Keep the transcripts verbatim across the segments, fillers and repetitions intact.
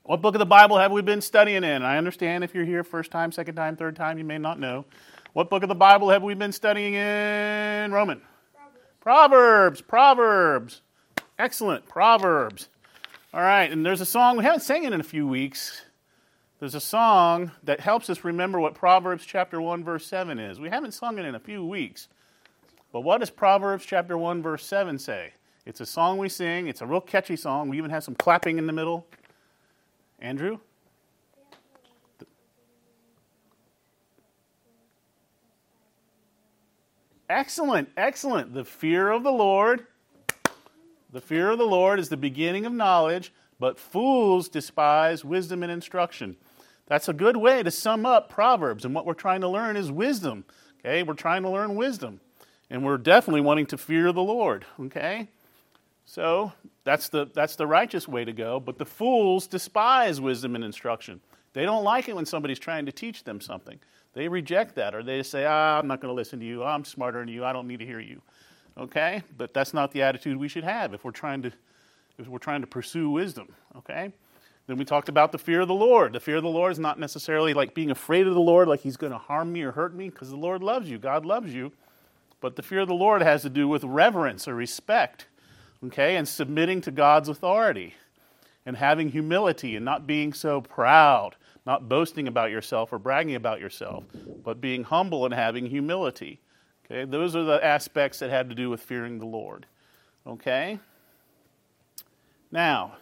What book of the Bible have we been studying in? I understand if you're here first time, second time, third time, you may not know. What book of the Bible have we been studying in? Roman. Proverbs. Proverbs. Proverbs. Excellent. Proverbs. All right, and there's a song, we haven't sang it in a few weeks. There's a song that helps us remember what Proverbs chapter one, verse seven is. We haven't sung it in a few weeks. But what does Proverbs chapter one, verse seven say? It's a song we sing. It's a real catchy song. We even have some clapping in the middle. Andrew? Excellent, excellent. The fear of the Lord. The fear of the Lord is the beginning of knowledge, but fools despise wisdom and instruction. That's a good way to sum up Proverbs, and what we're trying to learn is wisdom. Okay, we're trying to learn wisdom, and we're definitely wanting to fear the Lord. Okay, so that's the that's the righteous way to go. But the fools despise wisdom and instruction. They don't like it when somebody's trying to teach them something. They reject that, or they just say, "Ah, I'm not going to listen to you. I'm smarter than you. I don't need to hear you." Okay, but that's not the attitude we should have if we're trying to if we're trying to pursue wisdom. Okay, then we talked about the fear of the Lord. The fear of the Lord is not necessarily like being afraid of the Lord, like He's going to harm me or hurt me, because the Lord loves you. God loves you. But the fear of the Lord has to do with reverence or respect. Okay, and submitting to God's authority, and having humility, and not being so proud, not boasting about yourself or bragging about yourself, but being humble and having humility. Okay, those are the aspects that had to do with fearing the Lord. Okay? Now,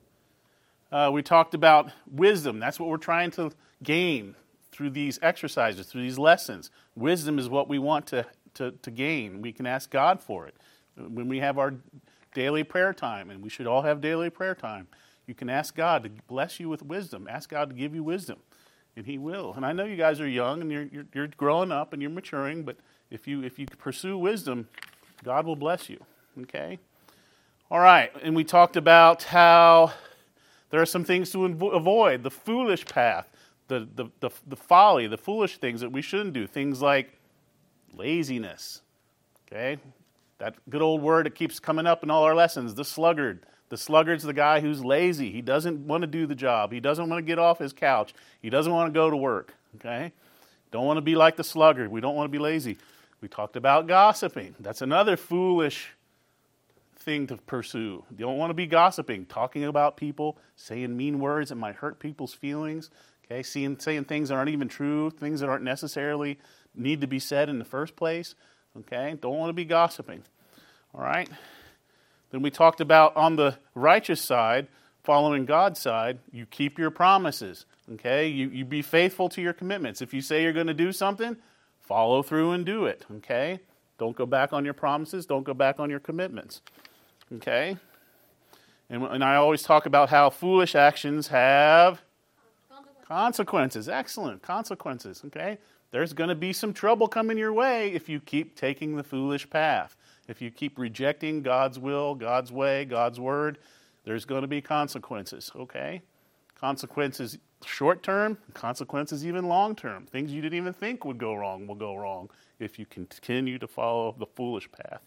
uh, we talked about wisdom. That's what we're trying to gain through these exercises, through these lessons. Wisdom is what we want to, to, to gain. We can ask God for it. When we have our daily prayer time, and we should all have daily prayer time, you can ask God to bless you with wisdom. Ask God to give you wisdom, and He will. And I know you guys are young, and you're, you're, you're growing up, and you're maturing, but If you if you pursue wisdom, God will bless you, okay? All right, and we talked about how there are some things to invo- avoid, the foolish path, the, the, the, the folly, the foolish things that we shouldn't do, things like laziness, okay? That good old word that keeps coming up in all our lessons, the sluggard. The sluggard's the guy who's lazy. He doesn't want to do the job. He doesn't want to get off his couch. He doesn't want to go to work, okay? Don't want to be like the sluggard. We don't want to be lazy. We talked about gossiping. That's another foolish thing to pursue. You don't want to be gossiping, talking about people, saying mean words that might hurt people's feelings, okay, saying, saying things that aren't even true, things that aren't necessarily need to be said in the first place, okay? Don't want to be gossiping, all right? Then we talked about on the righteous side, following God's side, you keep your promises, okay? You, you be faithful to your commitments. If you say you're going to do something, follow through and do it, okay? Don't go back on your promises. Don't go back on your commitments, okay? And, and I always talk about how foolish actions have consequences. consequences. Excellent, consequences, okay? There's going to be some trouble coming your way if you keep taking the foolish path. If you keep rejecting God's will, God's way, God's word, there's going to be consequences, okay? Consequences short-term, consequences even long-term. Things you didn't even think would go wrong will go wrong if you continue to follow the foolish path.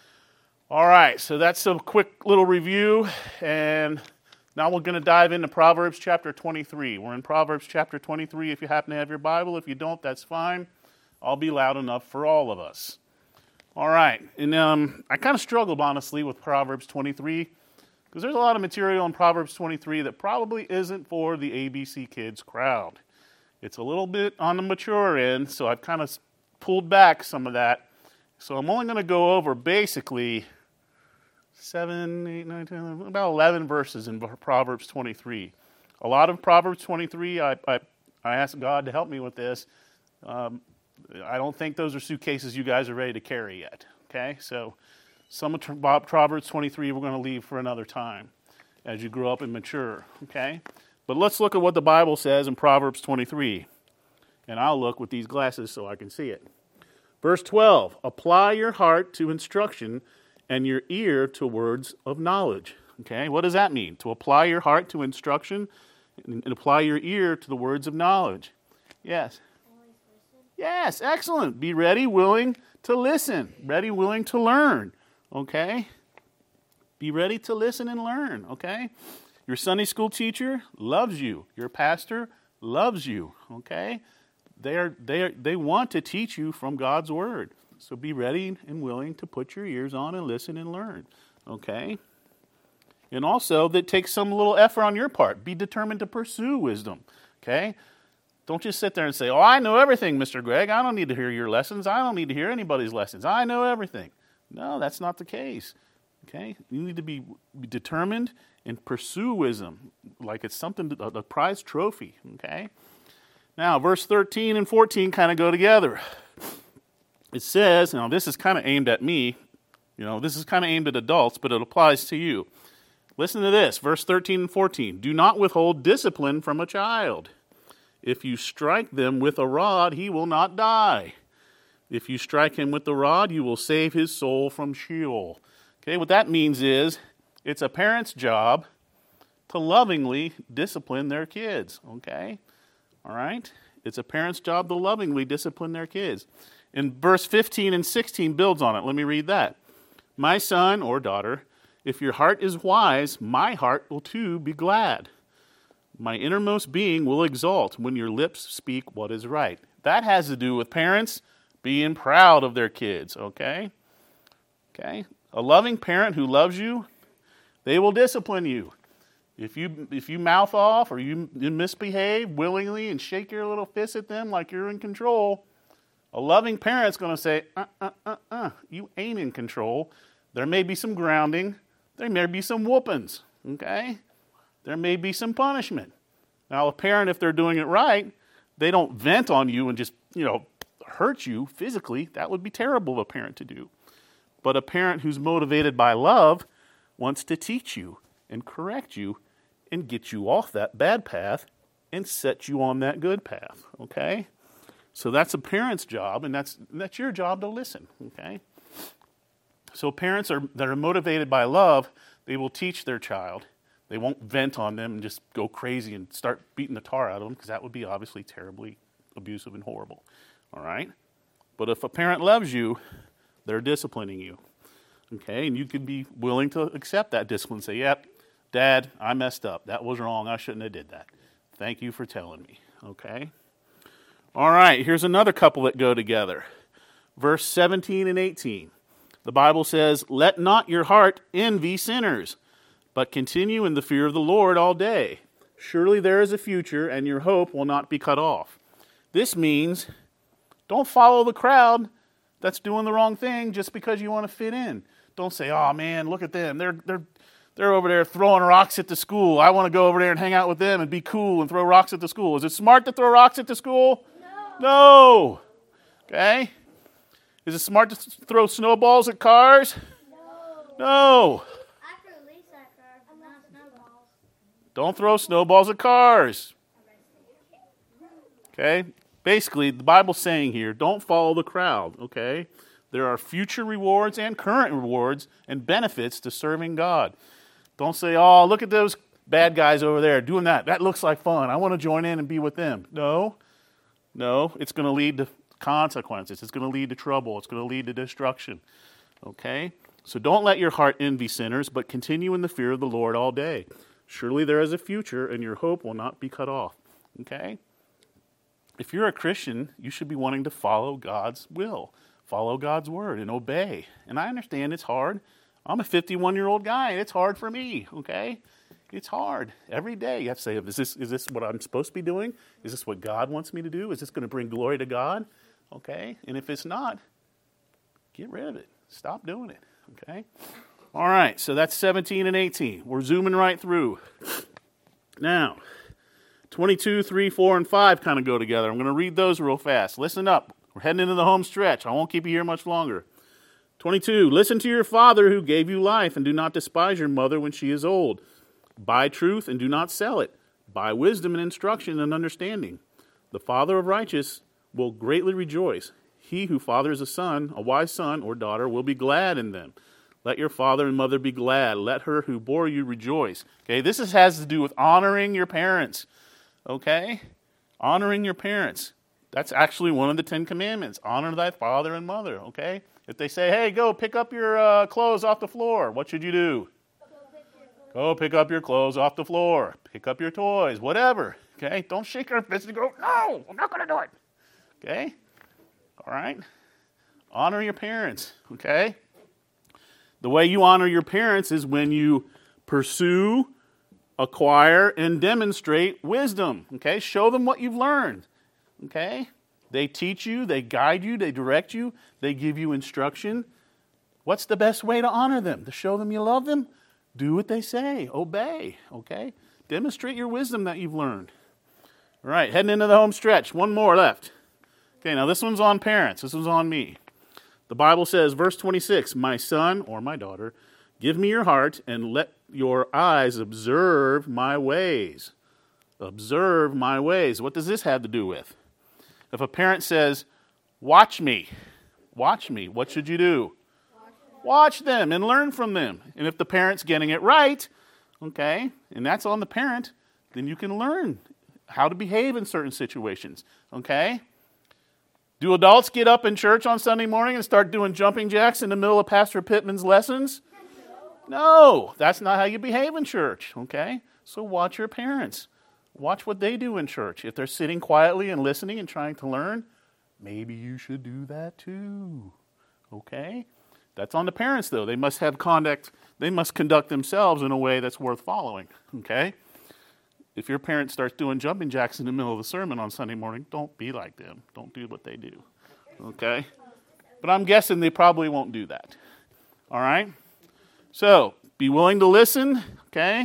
All right, so that's a quick little review, and now we're going to dive into Proverbs chapter twenty-three. We're in Proverbs chapter twenty-three if you happen to have your Bible. If you don't, that's fine. I'll be loud enough for all of us. All right, and um, I kind of struggled, honestly, with Proverbs twenty-three, because there's a lot of material in Proverbs twenty-three that probably isn't for the A B C Kids crowd. It's a little bit on the mature end, so I've kind of pulled back some of that. So I'm only going to go over basically seven, eight, nine, ten, eleven, about eleven verses in Proverbs twenty-three. A lot of Proverbs twenty-three, I, I, I asked God to help me with this. Um, I don't think those are suitcases you guys are ready to carry yet, okay? So some of Proverbs twenty-three we're going to leave for another time as you grow up and mature, okay? But let's look at what the Bible says in Proverbs twenty-three. And I'll look with these glasses so I can see it. Verse twelve, apply your heart to instruction and your ear to words of knowledge. Okay, what does that mean? To apply your heart to instruction and apply your ear to the words of knowledge. Yes. Yes, excellent. Be ready, willing to listen. Ready, willing to learn. Okay? Be ready to listen and learn. Okay? Your Sunday school teacher loves you. Your pastor loves you, okay? They are, they are, they want to teach you from God's word. So be ready and willing to put your ears on and listen and learn, okay? And also, that takes some little effort on your part. Be determined to pursue wisdom, okay? Don't just sit there and say, oh, I know everything, Mister Greg. I don't need to hear your lessons. I don't need to hear anybody's lessons. I know everything. No, that's not the case, okay? You need to be, be determined and pursue wisdom like it's something, a, a prize trophy, okay? Now, verse thirteen and fourteen kind of go together. It says, now this is kind of aimed at me. You know, this is kind of aimed at adults, but it applies to you. Listen to this, verse thirteen and fourteen. Do not withhold discipline from a child. If you strike them with a rod, he will not die. If you strike him with the rod, you will save his soul from Sheol. Okay, what that means is it's a parent's job to lovingly discipline their kids, okay? All right? It's a parent's job to lovingly discipline their kids. And verse fifteen and sixteen builds on it. Let me read that. My son or daughter, if your heart is wise, my heart will too be glad. My innermost being will exult when your lips speak what is right. That has to do with parents being proud of their kids, okay? Okay? A loving parent who loves you, they will discipline you. If you if you mouth off or you, you misbehave willingly and shake your little fist at them like you're in control, a loving parent's going to say, uh, uh, uh, uh, you ain't in control. There may be some grounding. There may be some whoopings, okay? There may be some punishment. Now, a parent, if they're doing it right, they don't vent on you and just, you know, hurt you physically. That would be terrible of a parent to do. But a parent who's motivated by love wants to teach you and correct you and get you off that bad path and set you on that good path, okay? So that's a parent's job, and that's that's your job to listen, okay? So parents are that are motivated by love, they will teach their child. They won't vent on them and just go crazy and start beating the tar out of them, because that would be obviously terribly abusive and horrible, all right? But if a parent loves you, they're disciplining you, okay? And you could be willing to accept that discipline and say, yep, Dad, I messed up. That was wrong. I shouldn't have did that. Thank you for telling me, okay? All right, here's another couple that go together. Verse seventeen and eighteen. The Bible says, let not your heart envy sinners, but continue in the fear of the Lord all day. Surely there is a future, and your hope will not be cut off. This means don't follow the crowd that's doing the wrong thing just because you want to fit in. Don't say, oh man, look at them. They're they're they're over there throwing rocks at the school. I want to go over there and hang out with them and be cool and throw rocks at the school. Is it smart to throw rocks at the school? No. No. Okay? Is it smart to th- throw snowballs at cars? No. No. After release that car, not snowballs. Don't throw snowballs at cars. Okay? Basically, the Bible's saying here, don't follow the crowd, okay? There are future rewards and current rewards and benefits to serving God. Don't say, oh, look at those bad guys over there doing that. That looks like fun. I want to join in and be with them. No. No, it's going to lead to consequences. It's going to lead to trouble. It's going to lead to destruction. Okay? So don't let your heart envy sinners, but continue in the fear of the Lord all day. Surely there is a future, and your hope will not be cut off. Okay? If you're a Christian, you should be wanting to follow God's will, follow God's word, and obey. And I understand it's hard. I'm a fifty-one-year-old guy, and it's hard for me, okay? It's hard. Every day you have to say, is this, is this what I'm supposed to be doing? Is this what God wants me to do? Is this going to bring glory to God? Okay? And if it's not, get rid of it. Stop doing it, okay? All right, so that's seventeen and eighteen. We're zooming right through. Now, twenty-two, three, four, and five kind of go together. I'm going to read those real fast. Listen up. We're heading into the home stretch. I won't keep you here much longer. twenty-two, listen to your father who gave you life, and do not despise your mother when she is old. Buy truth and do not sell it. Buy wisdom and instruction and understanding. The father of righteous will greatly rejoice. He who fathers a son, a wise son or daughter, will be glad in them. Let your father and mother be glad. Let her who bore you rejoice. Okay, this is, has to do with honoring your parents. Okay? Honoring your parents. That's actually one of the Ten Commandments. Honor thy father and mother. Okay? If they say, hey, go pick up your uh, clothes off the floor, what should you do? Go pick up your clothes off the floor. Pick up your toys, whatever. Okay? Don't shake your fist and go, no, I'm not going to do it. Okay? All right? Honor your parents. Okay? The way you honor your parents is when you pursue, acquire, and demonstrate wisdom. Okay? Show them what you've learned. Okay? They teach you, they guide you, they direct you, they give you instruction. What's the best way to honor them? To show them you love them? Do what they say. Obey. Okay? Demonstrate your wisdom that you've learned. All right, heading into the home stretch. One more left. Okay, now this one's on parents. This one's on me. The Bible says, verse twenty-six, my son or my daughter, give me your heart and let your eyes observe my ways. Observe my ways. What does this have to do with? If a parent says, watch me, watch me, what should you do? Watch them and learn from them. And if the parent's getting it right, okay, and that's on the parent, then you can learn how to behave in certain situations, okay? Do adults get up in church on Sunday morning and start doing jumping jacks in the middle of Pastor Pittman's lessons? No, that's not how you behave in church, okay? So watch your parents. Watch what they do in church. If they're sitting quietly and listening and trying to learn, maybe you should do that too, okay? That's on the parents, though. They must have conduct, they must conduct themselves in a way that's worth following, okay? If your parent starts doing jumping jacks in the middle of the sermon on Sunday morning, don't be like them. Don't do what they do, okay? But I'm guessing they probably won't do that, all right? So, be willing to listen, okay?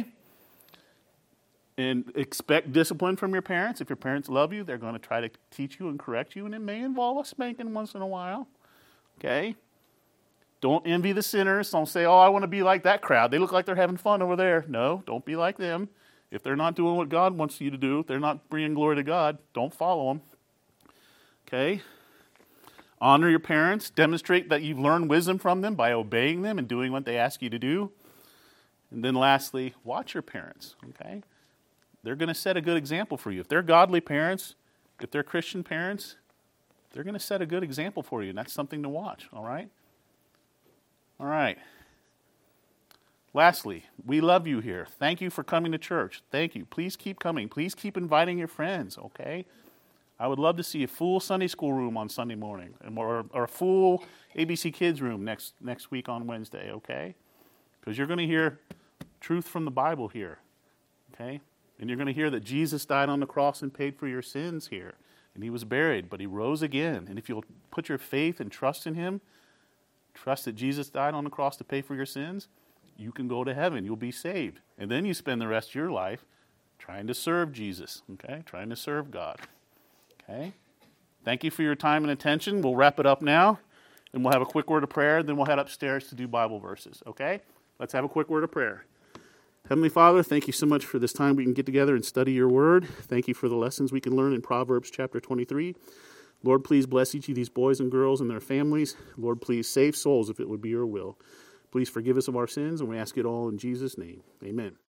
And expect discipline from your parents. If your parents love you, they're going to try to teach you and correct you, and it may involve a spanking once in a while, okay? Don't envy the sinners. Don't say, oh, I want to be like that crowd. They look like they're having fun over there. No, don't be like them. If they're not doing what God wants you to do, if they're not bringing glory to God, don't follow them. Okay? Honor your parents. Demonstrate that you've learned wisdom from them by obeying them and doing what they ask you to do. And then lastly, watch your parents. Okay? They're going to set a good example for you. If they're godly parents, if they're Christian parents, they're going to set a good example for you, and that's something to watch. All right? All right. Lastly, we love you here. Thank you for coming to church. Thank you. Please keep coming. Please keep inviting your friends, okay? I would love to see a full Sunday school room on Sunday morning, or, or a full A B C Kids room next, next week on Wednesday, okay? Because you're going to hear truth from the Bible here, okay? And you're going to hear that Jesus died on the cross and paid for your sins here. And he was buried, but he rose again. And if you'll put your faith and trust in him, trust that Jesus died on the cross to pay for your sins, you can go to heaven. You'll be saved. And then you spend the rest of your life trying to serve Jesus, okay? Trying to serve God, okay? Thank you for your time and attention. We'll wrap it up now, and we'll have a quick word of prayer, then we'll head upstairs to do Bible verses, okay? Let's have a quick word of prayer. Heavenly Father, thank you so much for this time we can get together and study your word. Thank you for the lessons we can learn in Proverbs chapter twenty-three. Lord, please bless each of these boys and girls and their families. Lord, please save souls if it would be your will. Please forgive us of our sins, and we ask it all in Jesus' name. Amen.